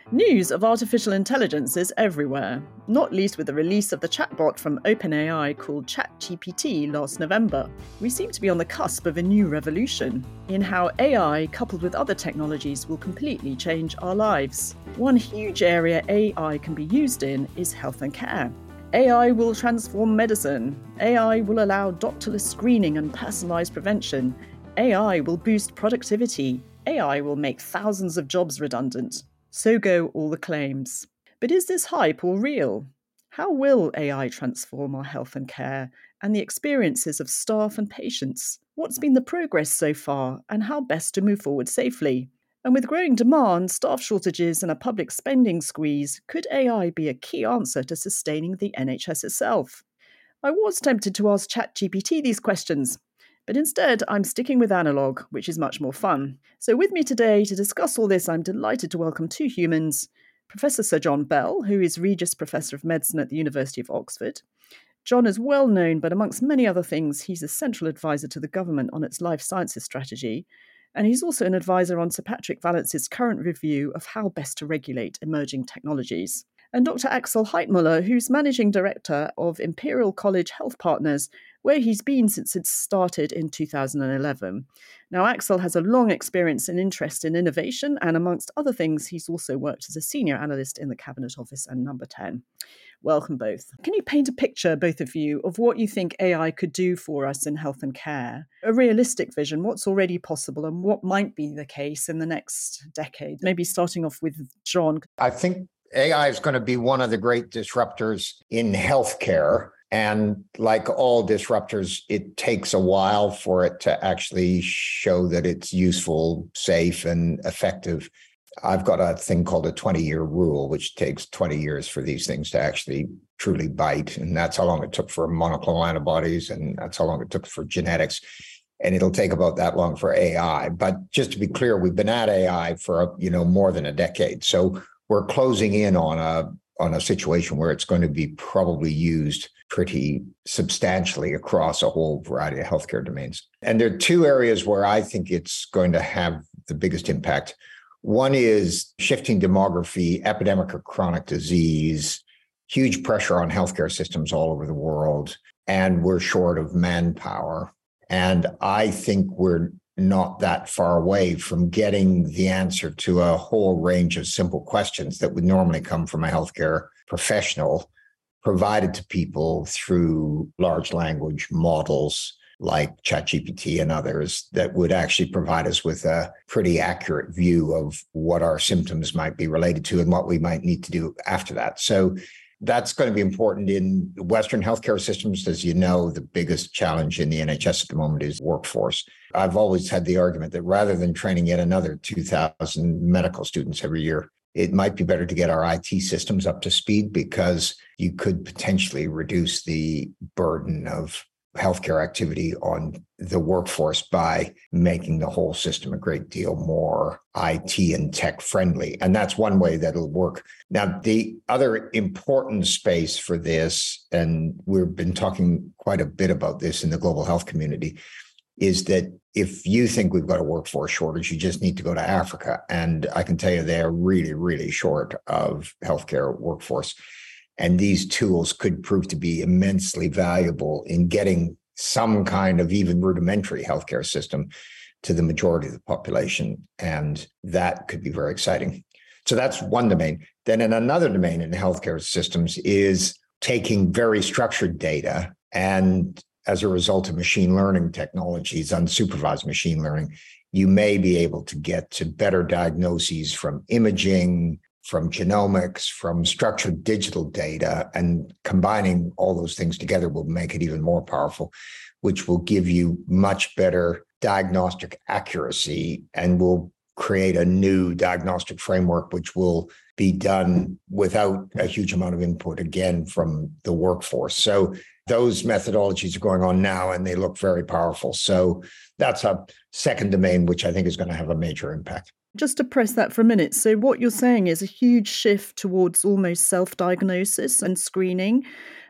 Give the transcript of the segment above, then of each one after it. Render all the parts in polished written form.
News of artificial intelligence is everywhere, not least with the release of the chatbot from OpenAI called ChatGPT last November. We seem to be on the cusp of a new revolution in how AI, coupled with other technologies, will completely change our lives. One huge area AI can be used in is health and care. AI will transform medicine. AI will allow doctorless screening and personalised prevention. AI will boost productivity. AI will make thousands of jobs redundant. So go all the claims. But is this hype all real? How will AI transform our health and care and the experiences of staff and patients? What's been the progress so far and how best to move forward safely? And with growing demand, staff shortages and a public spending squeeze, could AI be a key answer to sustaining the NHS itself? I was tempted to ask ChatGPT these questions, but instead I'm sticking with analog, which is much more fun. So with me today to discuss all this, I'm delighted to welcome two humans, Professor Sir John Bell, who is Regius Professor of Medicine at the University of Oxford. John is well known, but amongst many other things, he's a central advisor to the government on its life sciences strategy, and he's also an advisor on Sir Patrick Vallance's current review of how best to regulate emerging technologies. And Dr. Axel Heitmuller, who's Managing Director of Imperial College Health Partners, where he's been since it started in 2011. Now, Axel has a long experience and interest in innovation, and amongst other things, he's also worked as a senior analyst in the Cabinet Office and Number 10. Welcome both. Can you paint a picture, both of you, of what you think AI could do for us in health and care? A realistic vision, what's already possible and what might be the case in the next decade? Maybe starting off with John. I think AI is going to be one of the great disruptors in healthcare. And like all disruptors, it takes a while for it to actually show that it's useful, safe, and effective. I've got a thing called a 20-year rule, which takes 20 years for these things to actually truly bite. And that's how long it took for monoclonal antibodies, and that's how long it took for genetics. And it'll take about that long for AI. But just to be clear, we've been at AI for more than a decade. So we're closing in on a situation where it's going to be probably used pretty substantially across a whole variety of healthcare domains. And there are two areas where I think it's going to have the biggest impact. One is shifting demography, epidemic or chronic disease, huge pressure on healthcare systems all over the world, and we're short of manpower. And I think we're not that far away from getting the answer to a whole range of simple questions that would normally come from a healthcare professional provided to people through large language models like ChatGPT and others that would actually provide us with a pretty accurate view of what our symptoms might be related to and what we might need to do after that. So that's going to be important in Western healthcare systems. As you know, the biggest challenge in the NHS at the moment is workforce. I've always had the argument that rather than training yet another 2,000 medical students every year, it might be better to get our IT systems up to speed, because you could potentially reduce the burden of healthcare activity on the workforce by making the whole system a great deal more IT and tech friendly. And that's one way that it'll work. Now, the other important space for this, and we've been talking quite a bit about this in the global health community, is that if you think we've got a workforce shortage, you just need to go to Africa. And I can tell you they're really, really short of healthcare workforce. And these tools could prove to be immensely valuable in getting some kind of even rudimentary healthcare system to the majority of the population. And that could be very exciting. So that's one domain. Then in another domain in healthcare systems is taking very structured data, and as a result of machine learning technologies, unsupervised machine learning, you may be able to get to better diagnoses from imaging, from genomics, from structured digital data, and combining all those things together will make it even more powerful, which will give you much better diagnostic accuracy and will create a new diagnostic framework, which will be done without a huge amount of input, again, from the workforce. So those methodologies are going on now, and they look very powerful. So that's a second domain, which I think is going to have a major impact. Just to press that for a minute. So what you're saying is a huge shift towards almost self-diagnosis and screening.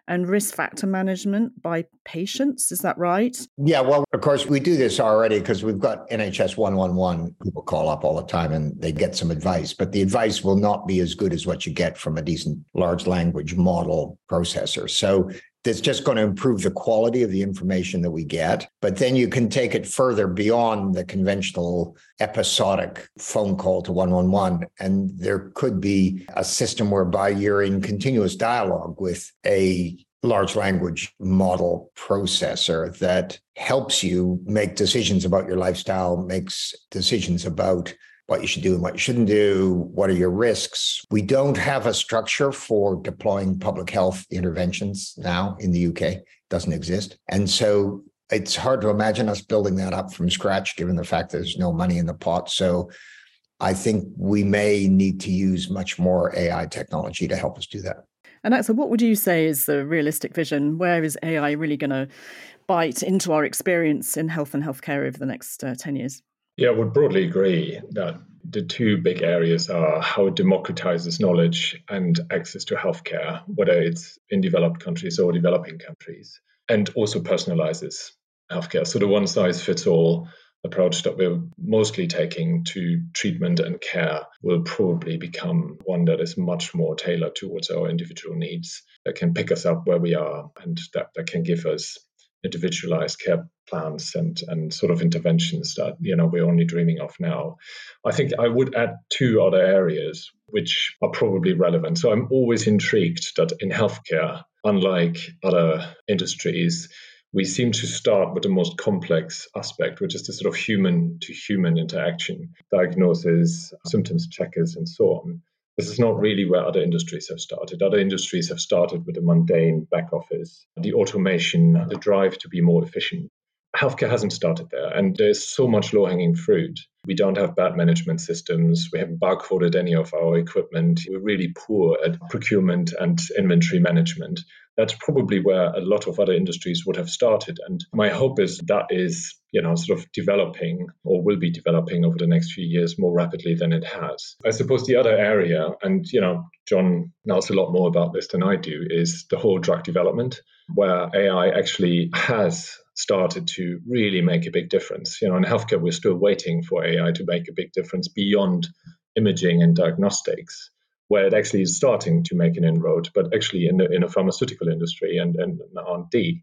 and risk factor management by patients. Is that right? Yeah, well, of course, we do this already because we've got NHS 111. People call up all the time and they get some advice, but the advice will not be as good as what you get from a decent large language model processor. So it's just going to improve the quality of the information that we get. But then you can take it further beyond the conventional episodic phone call to 111. And there could be a system whereby you're in continuous dialogue with a large language model processor that helps you make decisions about your lifestyle, makes decisions about what you should do and what you shouldn't do, what are your risks. We don't have a structure for deploying public health interventions now in the UK. It doesn't exist. And so it's hard to imagine us building that up from scratch, given the fact that there's no money in the pot. So I think we may need to use much more AI technology to help us do that. And Axel, what would you say is the realistic vision? Where is AI really going to bite into our experience in health and healthcare over the next 10 years? Yeah, I would broadly agree that the two big areas are how it democratizes knowledge and access to healthcare, whether it's in developed countries or developing countries, and also personalizes healthcare. So the one size fits all approach that we're mostly taking to treatment and care will probably become one that is much more tailored towards our individual needs, that can pick us up where we are and that can give us individualized care plans and sort of interventions that we're only dreaming of now. I think I would add two other areas which are probably relevant. So I'm always intrigued that in healthcare, unlike other industries, we seem to start with the most complex aspect, which is the sort of human to human interaction, diagnosis, symptoms checkers, and so on. This is not really where other industries have started. Other industries have started with the mundane back office, the automation, the drive to be more efficient. Healthcare hasn't started there, and there's so much low-hanging fruit. We don't have bad management systems. We haven't barcoded any of our equipment. We're really poor at procurement and inventory management. That's probably where a lot of other industries would have started. And my hope is that is, sort of developing or will be developing over the next few years more rapidly than it has. I suppose the other area, and, John knows a lot more about this than I do, is the whole drug development, where AI actually has started to really make a big difference. In healthcare, we're still waiting for AI to make a big difference beyond imaging and diagnostics, where it actually is starting to make an inroad. But actually in the pharmaceutical industry and R&D,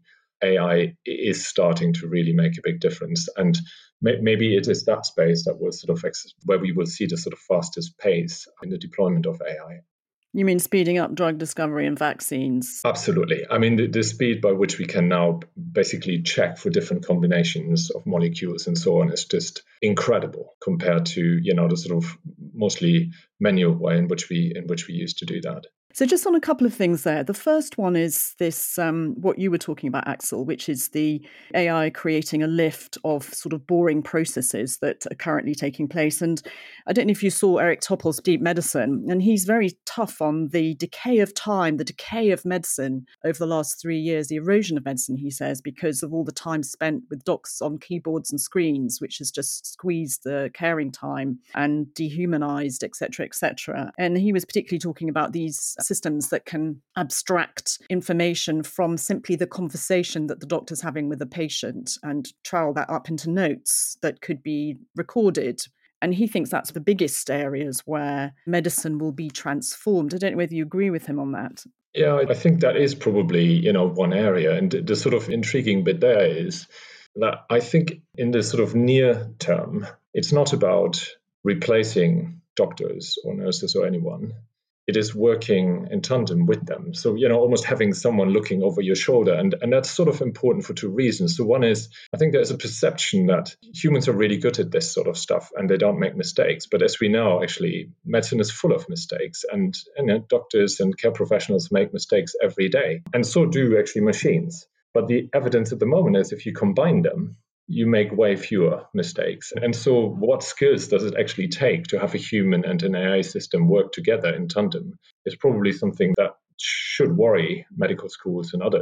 AI is starting to really make a big difference. And maybe it is that space that will sort of where we will see the sort of fastest pace in the deployment of AI. You mean speeding up drug discovery and vaccines? Absolutely. I mean, the speed by which we can now basically check for different combinations of molecules and so on is just incredible compared to, the sort of mostly manual way in which we used to do that. So just on a couple of things there. The first one is this, what you were talking about, Axel, which is the AI creating a lift of sort of boring processes that are currently taking place. And I don't know if you saw Eric Toppel's Deep Medicine, and he's very tough on the decay of time, the decay of medicine over the last 3 years, the erosion of medicine, he says, because of all the time spent with docs on keyboards and screens, which has just squeezed the caring time and dehumanized, et cetera, et cetera. And he was particularly talking about these systems that can abstract information from simply the conversation that the doctor's having with the patient and trowel that up into notes that could be recorded. And he thinks that's the biggest areas where medicine will be transformed. I don't know whether you agree with him on that. Yeah, I think that is probably, one area. And the sort of intriguing bit there is that I think in the sort of near term, it's not about replacing doctors or nurses or anyone. It is working in tandem with them. So, almost having someone looking over your shoulder. And that's sort of important for two reasons. So one is, I think there's a perception that humans are really good at this sort of stuff and they don't make mistakes. But as we know, actually, medicine is full of mistakes and doctors and care professionals make mistakes every day. And so do actually machines. But the evidence at the moment is if you combine them, you make way fewer mistakes. And so what skills does it actually take to have a human and an AI system work together in tandem is probably something that should worry medical schools and others.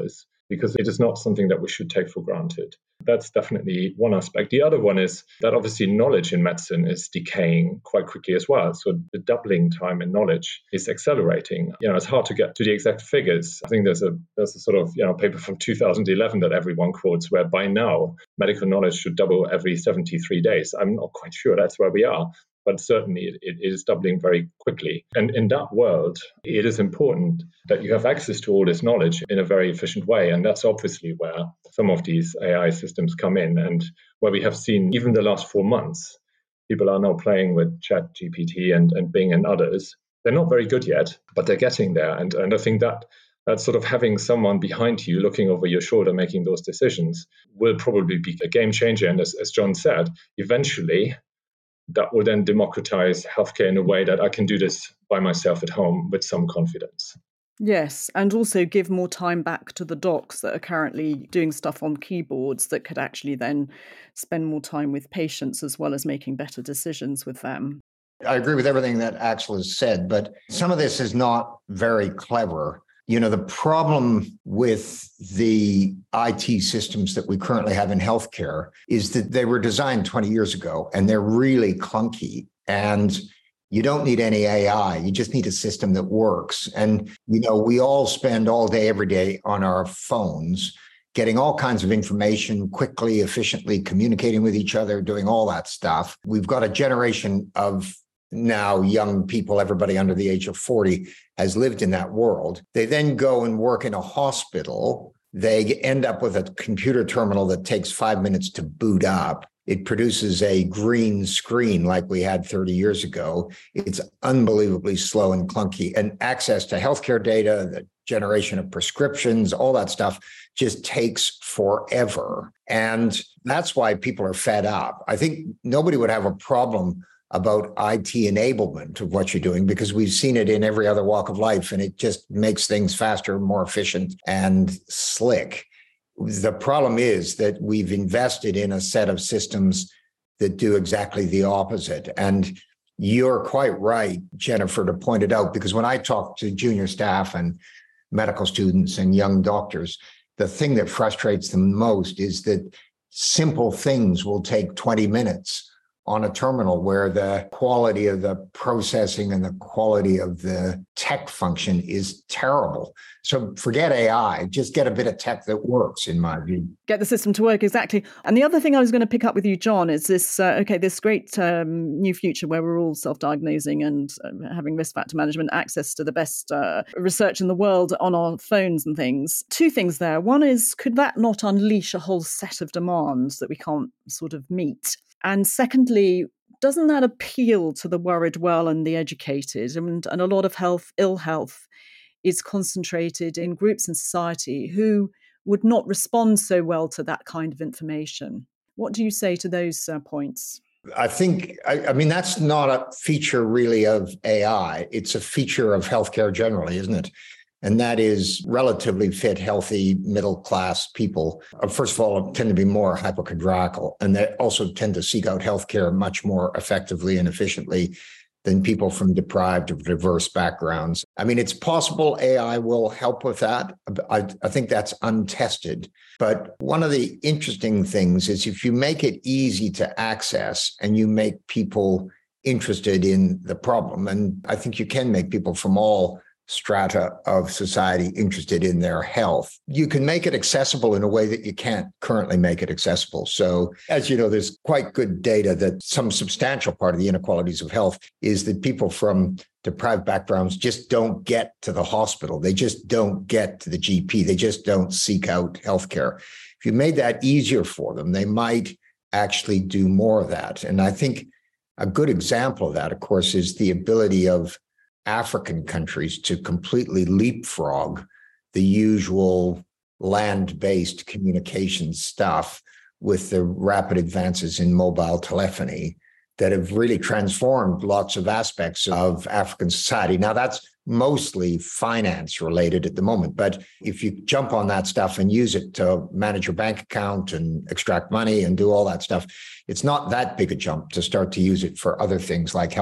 because it is not something that we should take for granted. That's definitely one aspect. The other one is that obviously knowledge in medicine is decaying quite quickly as well. So the doubling time in knowledge is accelerating. It's hard to get to the exact figures. I think there's a sort of paper from 2011 that everyone quotes where by now medical knowledge should double every 73 days. I'm not quite sure that's where we are, but certainly it is doubling very quickly. And in that world, it is important that you have access to all this knowledge in a very efficient way. And that's obviously where some of these AI systems come in, and where we have seen even the last 4 months, people are now playing with ChatGPT and Bing and others. They're not very good yet, but they're getting there. And I think that sort of having someone behind you looking over your shoulder making those decisions will probably be a game changer. And as John said, eventually that will then democratize healthcare in a way that I can do this by myself at home with some confidence. Yes, and also give more time back to the docs that are currently doing stuff on keyboards that could actually then spend more time with patients as well as making better decisions with them. I agree with everything that Axel has said, but some of this is not very clever. The problem with the IT systems that we currently have in healthcare is that they were designed 20 years ago and they're really clunky. And you don't need any AI. You just need a system that works. And, we all spend all day, every day on our phones, getting all kinds of information quickly, efficiently, communicating with each other, doing all that stuff. We've got a generation of now young people, everybody under the age of 40 has lived in that world. They then go and work in a hospital. They end up with a computer terminal that takes 5 minutes to boot up. It produces a green screen like we had 30 years ago. It's unbelievably slow and clunky. And access to healthcare data, the generation of prescriptions, all that stuff just takes forever. And that's why people are fed up. I think nobody would have a problem about IT enablement of what you're doing, because we've seen it in every other walk of life, and it just makes things faster, more efficient, and slick. The problem is that we've invested in a set of systems that do exactly the opposite. And you're quite right, Jennifer, to point it out, because when I talk to junior staff and medical students and young doctors, the thing that frustrates them most is that simple things will take 20 minutes on a terminal, where the quality of the processing and the quality of the tech function is terrible. So forget AI, just get a bit of tech that works, in my view. Get the system to work, exactly. And the other thing I was going to pick up with you, John, is this, this great new future where we're all self-diagnosing and having risk factor management, access to the best research in the world on our phones and things. Two things there. One is, could that not unleash a whole set of demands that we can't sort of meet? And secondly, doesn't that appeal to the worried well and the educated? And a lot of ill health is concentrated in groups in society who would not respond so well to that kind of information. What do you say to those points? I think, that's not a feature really of AI. It's a feature of healthcare generally, isn't it? And that is relatively fit, healthy, middle-class people. First of all, tend to be more hypochondriacal, and they also tend to seek out healthcare much more effectively and efficiently than people from deprived or diverse backgrounds. It's possible AI will help with that. I think that's untested. But one of the interesting things is if you make it easy to access and you make people interested in the problem, and I think you can make people from all strata of society interested in their health, you can make it accessible in a way that you can't currently make it accessible. So, as you know, there's quite good data that some substantial part of the inequalities of health is that people from deprived backgrounds just don't get to the hospital. They just don't get to the GP. They just don't seek out healthcare. If you made that easier for them, they might actually do more of that. And I think a good example of that, of course, is the ability of African countries to completely leapfrog the usual land-based communication stuff with the rapid advances in mobile telephony that have really transformed lots of aspects of African society. Now, that's mostly finance related at the moment, but if you jump on that stuff and use it to manage your bank account and extract money and do all that stuff, it's not that big a jump to start to use it for other things like healthcare.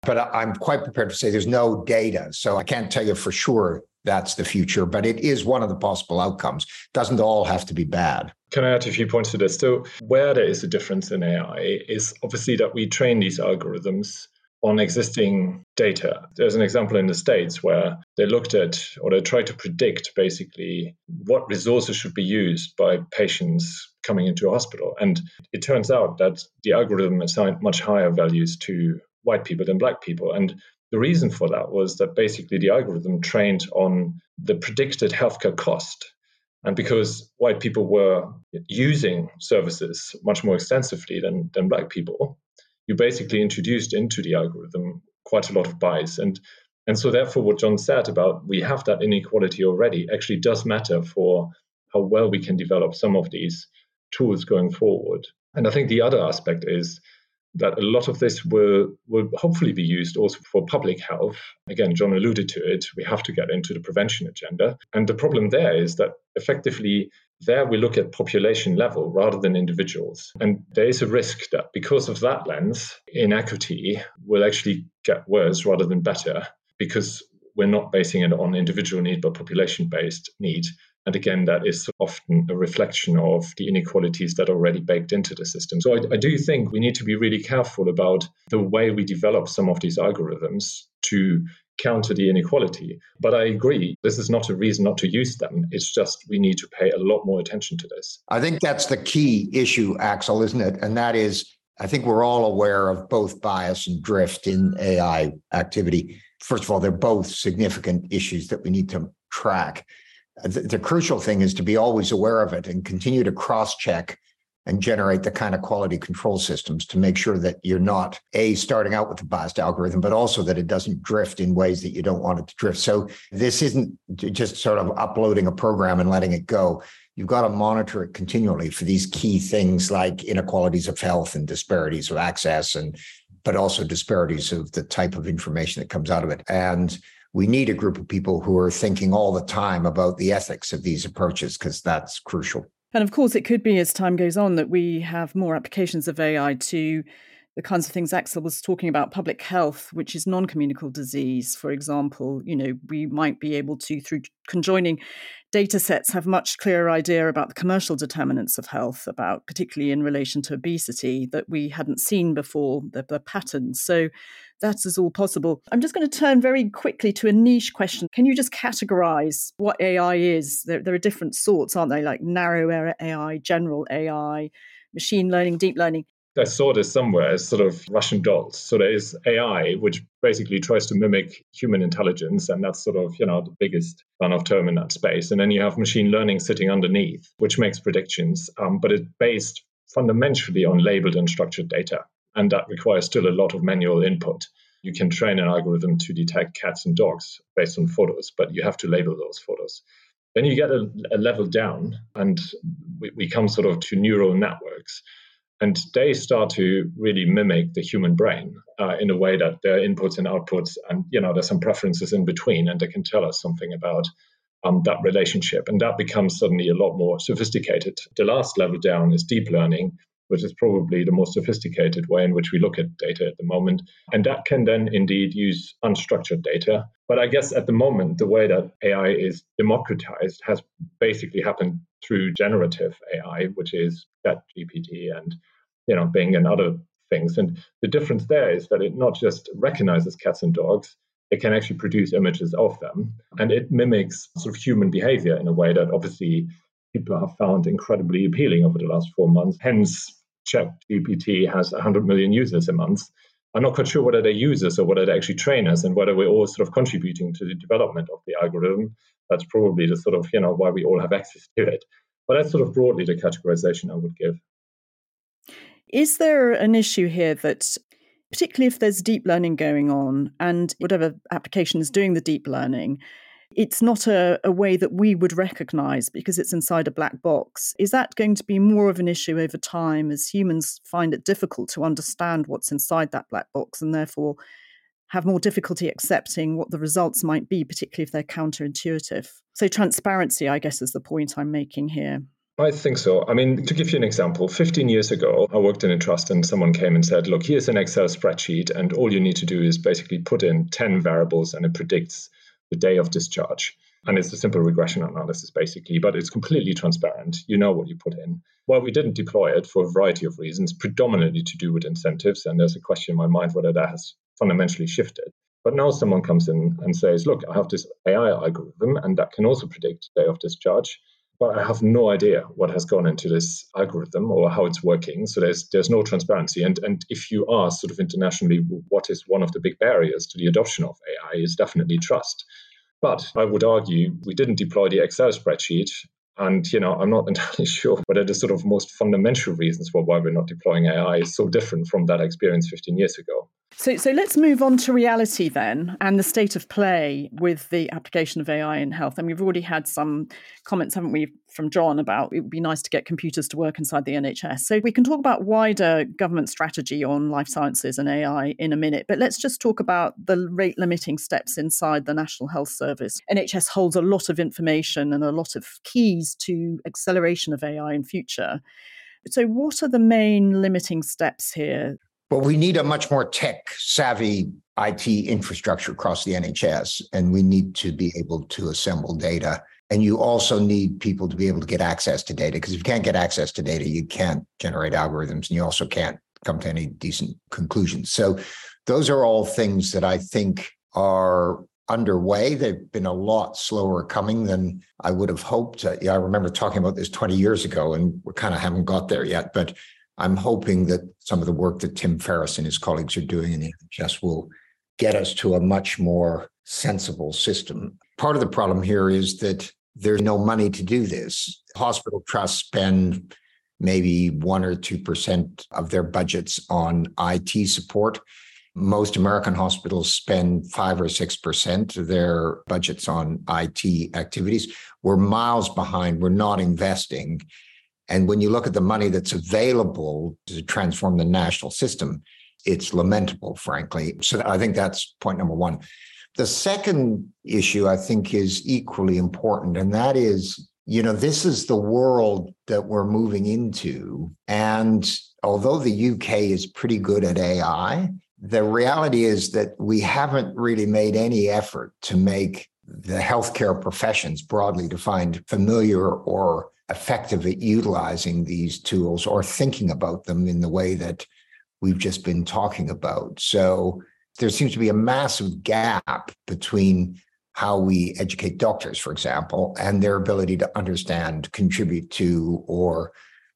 But I'm quite prepared to say there's no data. So I can't tell you for sure that's the future, but it is one of the possible outcomes. Doesn't all have to be bad. Can I add a few points to this? So where there is a difference in AI is obviously that we train these algorithms on existing data. There's an example in the States where they looked at, or they tried to predict basically what resources should be used by patients coming into a hospital. And it turns out that the algorithm assigned much higher values to white people than black people. And the reason for that was that basically the algorithm trained on the predicted healthcare cost. And because white people were using services much more extensively than black people, you basically introduced into the algorithm quite a lot of bias. And so therefore what John said about we have that inequality already actually does matter for how well we can develop some of these tools going forward. And I think the other aspect is that a lot of this will hopefully be used also for public health. Again, John alluded to it. We have to get into the prevention agenda. And the problem there is that effectively there we look at population level rather than individuals. And there is a risk that because of that lens, inequity will actually get worse rather than better because we're not basing it on individual need, but population-based need. And again, that is often a reflection of the inequalities that are already baked into the system. So I do think we need to be really careful about the way we develop some of these algorithms to counter the inequality. But I agree, this is not a reason not to use them. It's just we need to pay a lot more attention to this. I think that's the key issue, Axel, isn't it? And that is, I think we're all aware of both bias and drift in AI activity. First of all, they're both significant issues that we need to track. The crucial thing is to be always aware of it and continue to cross-check and generate the kind of quality control systems to make sure that you're not, A, starting out with a biased algorithm, but also that it doesn't drift in ways that you don't want it to drift. So this isn't just sort of uploading a program and letting it go. You've got to monitor it continually for these key things like inequalities of health and disparities of access, but also disparities of the type of information that comes out of it. And we need a group of people who are thinking all the time about the ethics of these approaches, because that's crucial. And of course, it could be as time goes on that we have more applications of AI to the kinds of things Axel was talking about, public health, which is non-communicable disease. For example, we might be able to, through conjoining data sets, have much clearer idea about the commercial determinants of health, about particularly in relation to obesity that we hadn't seen before, the patterns. So that is all possible. I'm just going to turn very quickly to a niche question. Can you just categorize what AI is? There are different sorts, aren't they? Like narrow AI, general AI, machine learning, deep learning. I saw this somewhere as sort of Russian dolls. So there is AI, which basically tries to mimic human intelligence. And that's sort of, the biggest run-off term in that space. And then you have machine learning sitting underneath, which makes predictions, but it's based fundamentally on labeled and structured data. And that requires still a lot of manual input. You can train an algorithm to detect cats and dogs based on photos, but you have to label those photos. Then you get a level down, and we come sort of to neural networks. And they start to really mimic the human brain in a way that there are inputs and outputs, and there's some preferences in between, and they can tell us something about that relationship. And that becomes suddenly a lot more sophisticated. The last level down is deep learning, which is probably the most sophisticated way in which we look at data at the moment. And that can then indeed use unstructured data. But I guess at the moment, the way that AI is democratized has basically happened through generative AI, which is ChatGPT and Bing and other things. And the difference there is that it not just recognizes cats and dogs, it can actually produce images of them. And it mimics sort of human behavior in a way that obviously people have found incredibly appealing over the last 4 months. Hence, ChatGPT has 100 million users a month. I'm not quite sure whether they use us or whether they actually train us and whether we're all sort of contributing to the development of the algorithm. That's probably the sort of, why we all have access to it. But that's sort of broadly the categorization I would give. Is there an issue here that, particularly if there's deep learning going on and whatever application is doing the deep learning, it's not a way that we would recognize because it's inside a black box? Is that going to be more of an issue over time as humans find it difficult to understand what's inside that black box and therefore have more difficulty accepting what the results might be, particularly if they're counterintuitive? So transparency, I guess, is the point I'm making here. I think so. I mean, to give you an example, 15 years ago, I worked in a trust and someone came and said, look, here's an Excel spreadsheet, and all you need to do is basically put in 10 variables and it predicts the day of discharge. And it's a simple regression analysis, basically, but it's completely transparent. You know what you put in. Well, we didn't deploy it for a variety of reasons, predominantly to do with incentives. And there's a question in my mind whether that has fundamentally shifted. But now someone comes in and says, look, I have this AI algorithm, and that can also predict the day of discharge. But I have no idea what has gone into this algorithm or how it's working. So there's no transparency. And if you ask sort of internationally, what is one of the big barriers to the adoption of AI is definitely trust. But I would argue we didn't deploy the Excel spreadsheet. And, I'm not entirely sure whether the sort of most fundamental reasons for why we're not deploying AI is so different from that experience 15 years ago. So let's move on to reality then, and the state of play with the application of AI in health. And we've already had some comments, haven't we, from John about it would be nice to get computers to work inside the NHS. So we can talk about wider government strategy on life sciences and AI in a minute, but let's just talk about the rate limiting steps inside the National Health Service. NHS holds a lot of information and a lot of keys to acceleration of AI in future. So what are the main limiting steps here? Well, we need a much more tech-savvy IT infrastructure across the NHS, and we need to be able to assemble data. And you also need people to be able to get access to data, because if you can't get access to data, you can't generate algorithms, and you also can't come to any decent conclusions. So those are all things that I think are underway. They've been a lot slower coming than I would have hoped. I remember talking about this 20 years ago, and we kind of haven't got there yet. But I'm hoping that some of the work that Tim Ferriss and his colleagues are doing in the NHS will get us to a much more sensible system. Part of the problem here is that there's no money to do this. Hospital trusts spend maybe 1 or 2% of their budgets on IT support. Most American hospitals spend 5 or 6% of their budgets on IT activities. We're miles behind. We're not investing. And when you look at the money that's available to transform the national system, it's lamentable, frankly. So I think that's point number one. The second issue, I think, is equally important, and that is, this is the world that we're moving into. And although the UK is pretty good at AI, the reality is that we haven't really made any effort to make the healthcare professions, broadly defined, familiar or effective at utilizing these tools or thinking about them in the way that we've just been talking about. So there seems to be a massive gap between how we educate doctors, for example, and their ability to understand, contribute to, or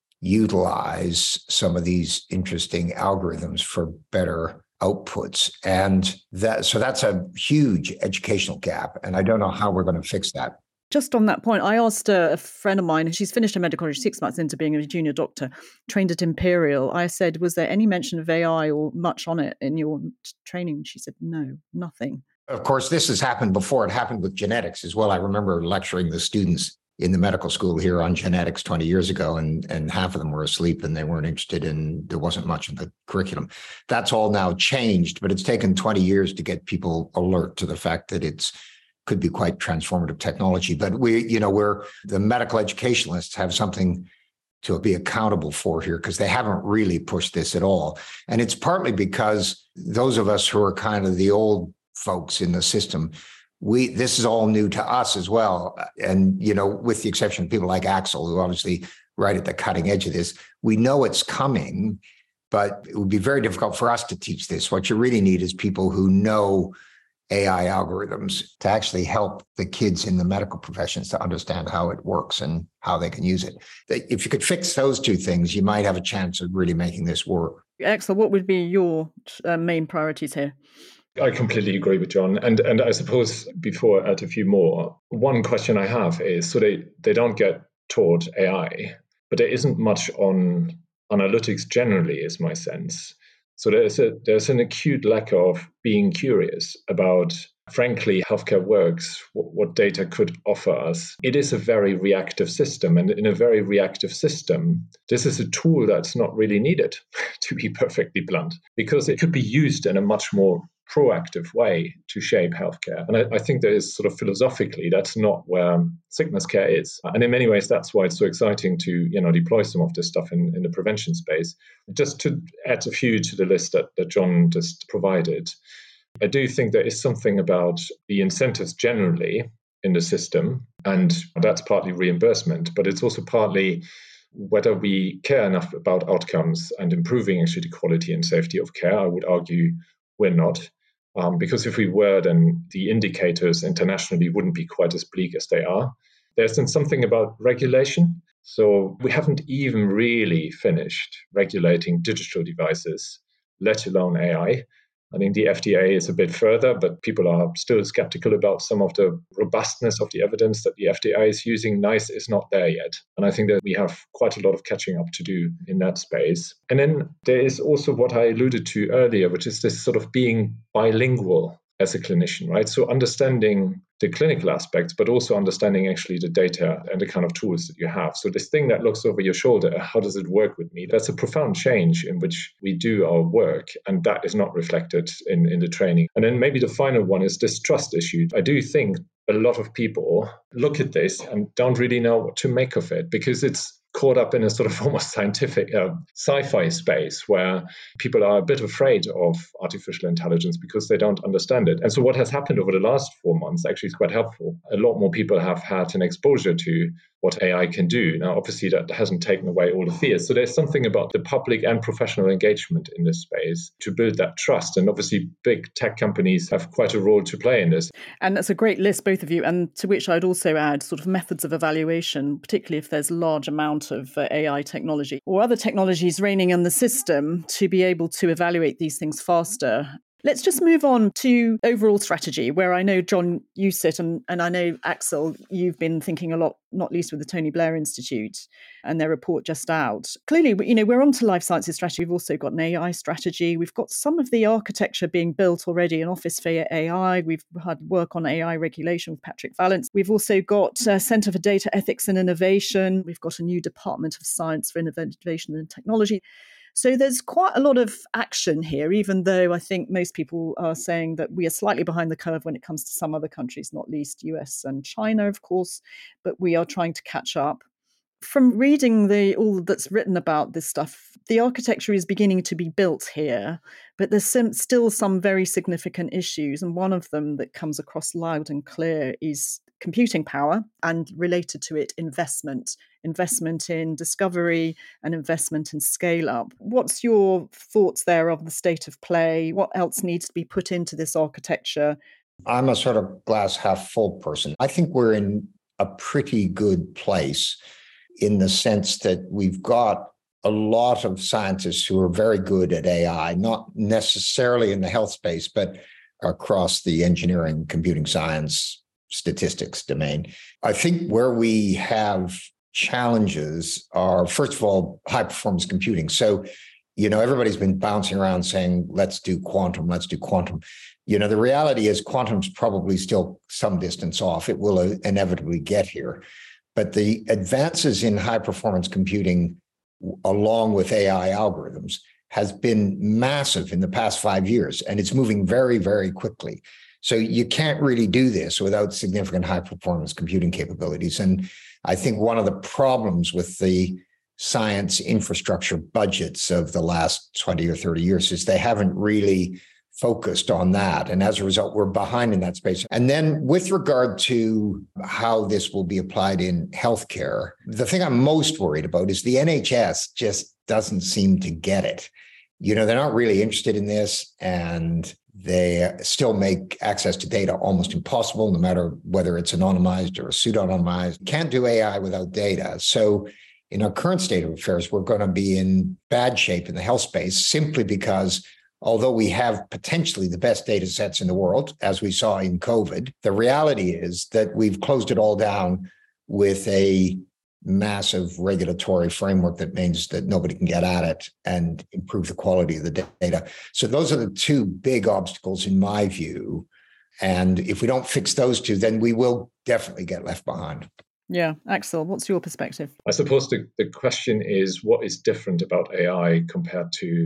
utilize some of these interesting algorithms for better outputs. And so that's a huge educational gap. And I don't know how we're going to fix that. Just on that point, I asked a friend of mine, she's finished her medical college 6 months into being a junior doctor, trained at Imperial. I said, was there any mention of AI or much on it in your training? She said, no, nothing. Of course, this has happened before. It happened with genetics as well. I remember lecturing the students in the medical school here on genetics 20 years ago, and half of them were asleep and they weren't interested in, there wasn't much in the curriculum. That's all now changed, but it's taken 20 years to get people alert to the fact that it's could be quite transformative technology. But we're the medical educationalists have something to be accountable for here, because they haven't really pushed this at all. And it's partly because those of us who are kind of the old folks in the system, this is all new to us as well. And, with the exception of people like Axel, who obviously right at the cutting edge of this, we know it's coming, but it would be very difficult for us to teach this. What you really need is people who know AI algorithms to actually help the kids in the medical professions to understand how it works and how they can use it. If you could fix those two things, you might have a chance of really making this work. Axel, what would be your main priorities here? I completely agree with John. And I suppose before I add a few more, one question I have is, so they don't get taught AI, but there isn't much on analytics generally, is my sense. So there's an acute lack of being curious about, frankly, healthcare works, what data could offer us. It is a very reactive system. And in a very reactive system, this is a tool that's not really needed, to be perfectly blunt, because it could be used in a much more proactive way to shape healthcare. And I think that is sort of philosophically, that's not where sickness care is. And in many ways, that's why it's so exciting to deploy some of this stuff in the prevention space. Just to add a few to the list that John just provided, I do think there is something about the incentives generally in the system, and that's partly reimbursement, but it's also partly whether we care enough about outcomes and improving actually the quality and safety of care. I would argue we're not, because if we were, then the indicators internationally wouldn't be quite as bleak as they are. There's then something about regulation. So we haven't even really finished regulating digital devices, let alone AI. I think the FDA is a bit further, but people are still skeptical about some of the robustness of the evidence that the FDA is using. NICE is not there yet. And I think that we have quite a lot of catching up to do in that space. And then there is also what I alluded to earlier, which is this sort of being bilingual as a clinician, right? So understanding the clinical aspects, but also understanding actually the data and the kind of tools that you have. So this thing that looks over your shoulder, how does it work with me? That's a profound change in which we do our work, and that is not reflected in the training. And then maybe the final one is this trust issue. I do think a lot of people look at this and don't really know what to make of it, because it's caught up in a sort of almost scientific sci-fi space where people are a bit afraid of artificial intelligence because they don't understand it. And so what has happened over the last 4 months actually is quite helpful. A lot more people have had an exposure to what AI can do. Now, obviously, that hasn't taken away all the fears. So there's something about the public and professional engagement in this space to build that trust. And obviously, big tech companies have quite a role to play in this. And that's a great list, both of you, and to which I'd also add sort of methods of evaluation, particularly if there's a large amount of AI technology or other technologies reigning in the system, to be able to evaluate these things faster. Let's just move on to overall strategy, where I know, John, you sit, and I know, Axel, you've been thinking a lot, not least with the Tony Blair Institute and their report just out. Clearly, we're on to life sciences strategy. We've also got an AI strategy. We've got some of the architecture being built already in Office for AI. We've had work on AI regulation with Patrick Vallance. We've also got a Centre for Data Ethics and Innovation. We've got a new Department of Science for Innovation and Technology. So there's quite a lot of action here, even though I think most people are saying that we are slightly behind the curve when it comes to some other countries, not least US and China, of course, but we are trying to catch up. From reading all that's written about this stuff, the architecture is beginning to be built here, but there's still some very significant issues. And one of them that comes across loud and clear is computing power, and related to it, investment in discovery and investment in scale up. What's your thoughts there of the state of play? What else needs to be put into this architecture? I'm a sort of glass half full person. I think we're in a pretty good place in the sense that we've got a lot of scientists who are very good at AI, not necessarily in the health space, but across the engineering, computing science, statistics domain. I think where we have challenges are, first of all, high performance computing. So, everybody's been bouncing around saying, let's do quantum. The reality is quantum's probably still some distance off. It will inevitably get here. But the advances in high performance computing, along with AI algorithms, has been massive in the past 5 years, and it's moving very, very quickly. So you can't really do this without significant high performance computing capabilities. And I think one of the problems with the science infrastructure budgets of the last 20 or 30 years is they haven't really focused on that. And as a result, we're behind in that space. And then with regard to how this will be applied in healthcare, the thing I'm most worried about is the NHS just doesn't seem to get it. They're not really interested in this, and they still make access to data almost impossible, no matter whether it's anonymized or pseudonymized. Can't do AI without data. So in our current state of affairs, we're going to be in bad shape in the health space simply because although we have potentially the best data sets in the world, as we saw in COVID, the reality is that we've closed it all down with a massive regulatory framework that means that nobody can get at it and improve the quality of the data. So those are the two big obstacles in my view. And if we don't fix those two, then we will definitely get left behind. Yeah. Axel, what's your perspective? I suppose the question is, what is different about AI compared to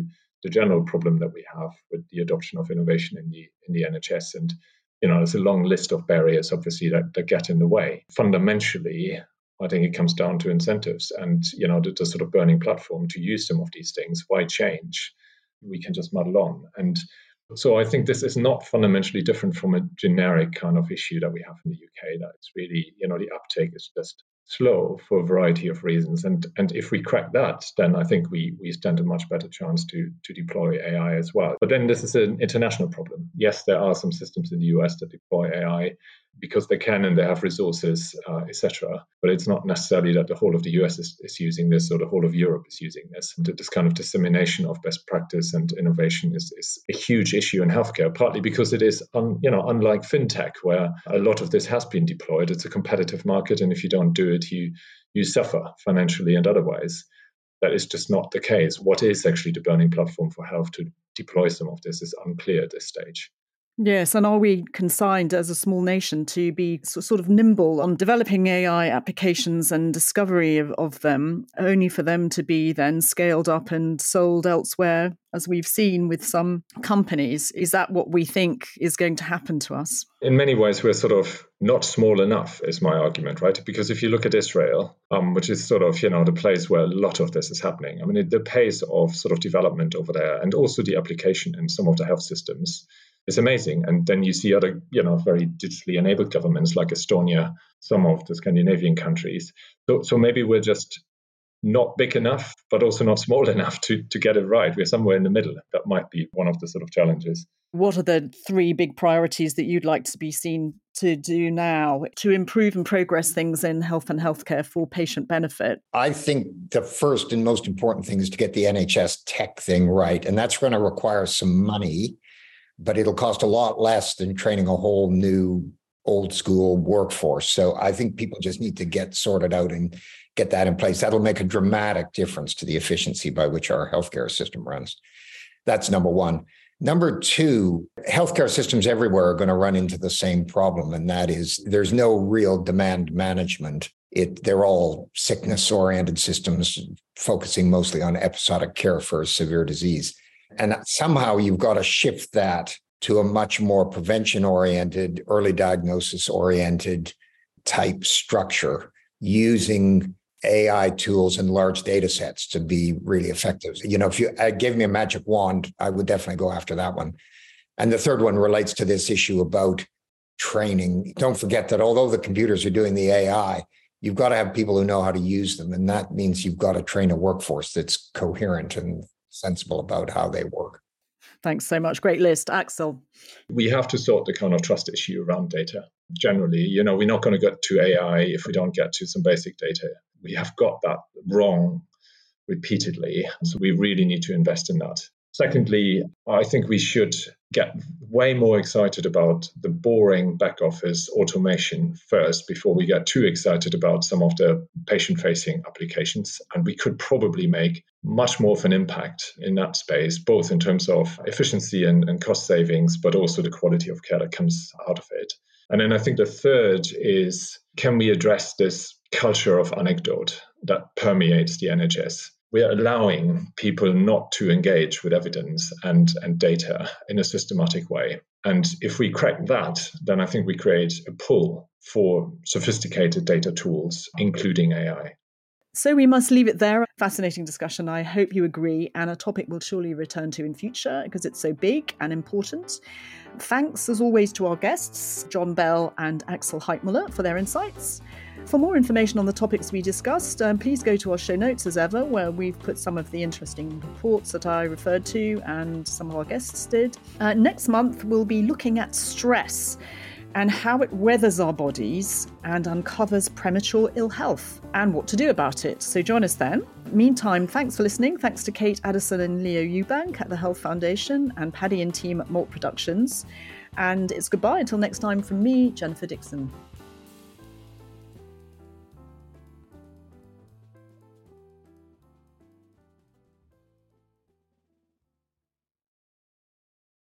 the general problem that we have with the adoption of innovation in the NHS. And there's a long list of barriers, obviously, that get in the way. Fundamentally, I think it comes down to incentives and, the sort of burning platform to use some of these things. Why change? We can just muddle on. And so I think this is not fundamentally different from a generic kind of issue that we have in the UK. That it's really, the uptake is just slow for a variety of reasons. And if we crack that, then I think we stand a much better chance to deploy AI as well. But then this is an international problem. Yes, there are some systems in the US that deploy AI because they can and they have resources, etc. But it's not necessarily that the whole of the US is using this or the whole of Europe is using this. And this kind of dissemination of best practice and innovation is a huge issue in healthcare, partly because it is, unlike fintech, where a lot of this has been deployed. It's a competitive market, and if you don't do it, you suffer financially and otherwise. That is just not the case. What is actually the burning platform for health to deploy some of this is unclear at this stage. Yes, and are we consigned as a small nation to be sort of nimble on developing AI applications and discovery of them, only for them to be then scaled up and sold elsewhere, as we've seen with some companies? Is that what we think is going to happen to us? In many ways, we're sort of not small enough, is my argument, right? Because if you look at Israel, which is sort of, the place where a lot of this is happening, I mean, the pace of sort of development over there and also the application in some of the health systems is amazing. And then you see other, very digitally enabled governments like Estonia, some of the Scandinavian countries. So maybe we're just not big enough, but also not small enough to get it right. We're somewhere in the middle. That might be one of the sort of challenges. What are the 3 big priorities that you'd like to be seen to do now to improve and progress things in health and healthcare for patient benefit? I think the first and most important thing is to get the NHS tech thing right. And that's going to require some money, but it'll cost a lot less than training a whole new old school workforce. So I think people just need to get sorted out and get that in place. That'll make a dramatic difference to the efficiency by which our healthcare system runs. That's number one. Number two, healthcare systems everywhere are going to run into the same problem, and that is there's no real demand management. They're all sickness-oriented systems focusing mostly on episodic care for severe disease. And somehow you've got to shift that to a much more prevention-oriented, early diagnosis-oriented type structure using AI tools and large data sets to be really effective. If you gave me a magic wand, I would definitely go after that one. And the third one relates to this issue about training. Don't forget that although the computers are doing the AI, you've got to have people who know how to use them. And that means you've got to train a workforce that's coherent and sensible about how they work. Thanks so much. Great list. Axel. We have to sort the kind of trust issue around data. Generally, we're not going to get to AI if we don't get to some basic data. We have got that wrong repeatedly. So we really need to invest in that. Secondly, I think we should get way more excited about the boring back office automation first before we get too excited about some of the patient-facing applications. And we could probably make much more of an impact in that space, both in terms of efficiency and cost savings, but also the quality of care that comes out of it. And then I think the third is, can we address this culture of anecdote that permeates the NHS? We are allowing people not to engage with evidence and data in a systematic way. And if we crack that, then I think we create a pull for sophisticated data tools, including AI. So we must leave it there. Fascinating discussion. I hope you agree, and a topic we'll surely return to in future because it's so big and important. Thanks, as always, to our guests, John Bell and Axel Heitmuller, for their insights. For more information on the topics we discussed, please go to our show notes as ever, where we've put some of the interesting reports that I referred to and some of our guests did. Next month, we'll be looking at stress and how it weathers our bodies and uncovers premature ill health and what to do about it. So join us then. Meantime, thanks for listening. Thanks to Kate Addison and Leo Eubank at the Health Foundation and Paddy and team at Malt Productions. And it's goodbye until next time from me, Jennifer Dixon.